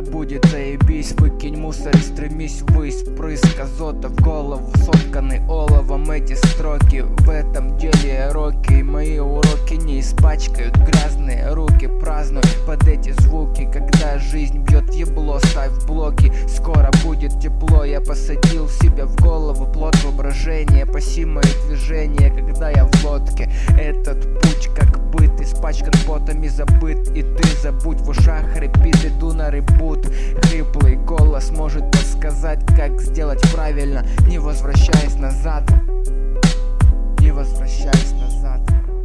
будет заебись. Выкинь мусор и стремись ввысь. Прыск азота в голову, сотканы оловом эти строки. В этом деле роки, мои уроки не испачкают грязные руки. Празднуй под эти звуки, когда жизнь бьет в ебло, ставь блоки. Скоро будет тепло, я посадил себе в голову плод воображения. Паси мои движения, когда я в лодке. Этот путь как быт, испачкан потом и забыт. И ты забудь, в ушах хрипит, иду на ребут. Хриплый голос может подсказать, как сделать правильно, не возвращаясь назад. Не возвращаясь назад.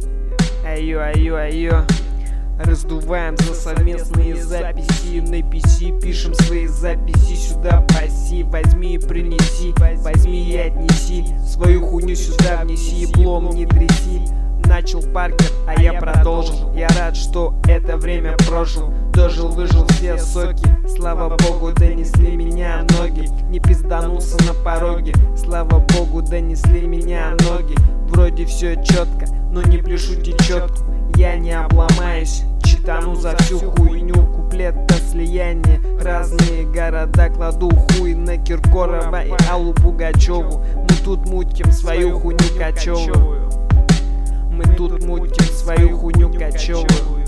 Айо. Раздуваем за совместные записи. На PC пишем свои записи. Сюда проси, возьми и принеси. Возьми и отнеси. Свою хуйню сюда внеси. Еблом не тряси. Начал Паркер, а я продолжил. Я рад, что это время прожил. Дожил, выжил все соки. Слава богу, донесли меня ноги. Не пизданулся на пороге. Слава богу, донесли меня ноги. Вроде все четко, но не пляшу течетку. Я не обломаюсь, читану за всю хуйню. Куплет до слияния. Разные города кладу хуй на Киркорова и Аллу Пугачеву. Мы тут мутим свою хуйню кочевую. Мы тут мутим свою хуйню кочевую.